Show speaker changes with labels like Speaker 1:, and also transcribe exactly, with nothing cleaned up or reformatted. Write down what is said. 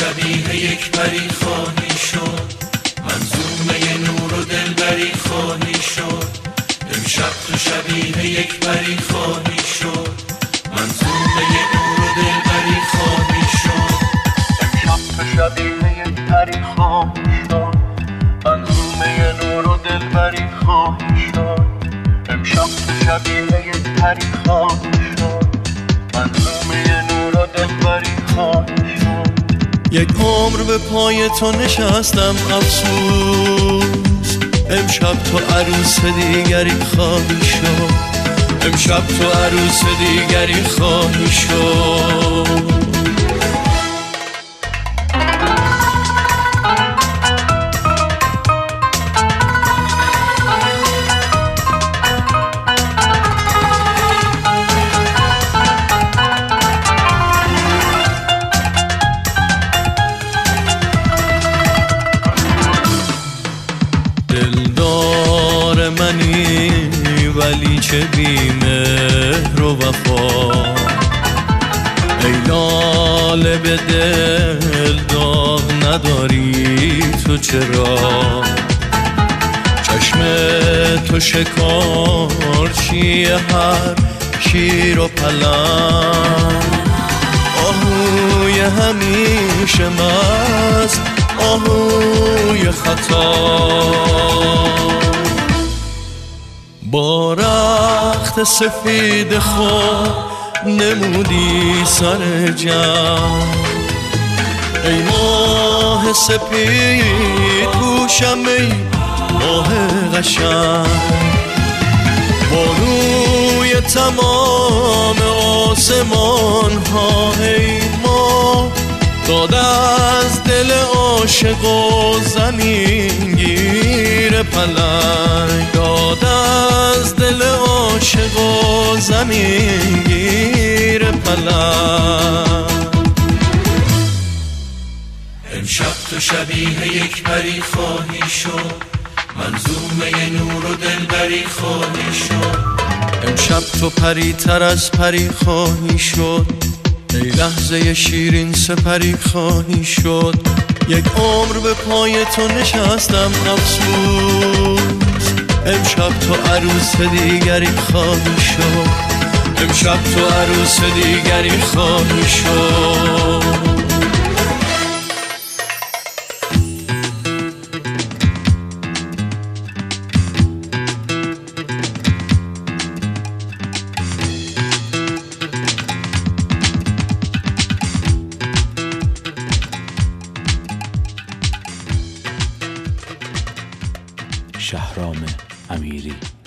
Speaker 1: شبیه یک پری خواهی شد، منظومه نور و دلبری خواهی شد. امشب تو شبیه یک پری خواهی شد، منظومه نور و دلبری خواهی شد. امشب تو شبیه یک پری خواهی شد، منظومه نور و دلبری خواهی شد. امشب تو شبیه یک پری خواهی شد، منظومه نور و دلبری خواهی شد.
Speaker 2: یک عمر به پای تو نشستم افسوس، امشب تو عروس دیگری خواهی شد. امشب تو عروس دیگری خواهی شد. دلدار منی ولی چه بی‌مهر و وفا، ای لاله به دل داغ نداری تو چرا؟ چشم تو شکارچی هر شیر و پلنگ، آهوی همیشه مست، آهوی خطا. با رخت سفید خود نمودی سر جمع، ای ماه سپید پوشم ای ماه قشنگ. با روی تمام آسمان ها ای ماه، داد از دل عاشق و زمین گیر پلنگ، داد از دل عاشق و زمین گیر پلنگ.
Speaker 1: امشب تو شبیه یک پری خواهی شد، منظومه نور و دلبری خواهی شد.
Speaker 2: امشب تو پری تر از پری خواهی شد، ای لحظه شیرین سپری خواهی شد. یک عمر به پای تو نشستم افسوس، امشب تو عروس دیگری خواهی شد. امشب تو عروس دیگری خواهی شد.
Speaker 3: شهرام امیری.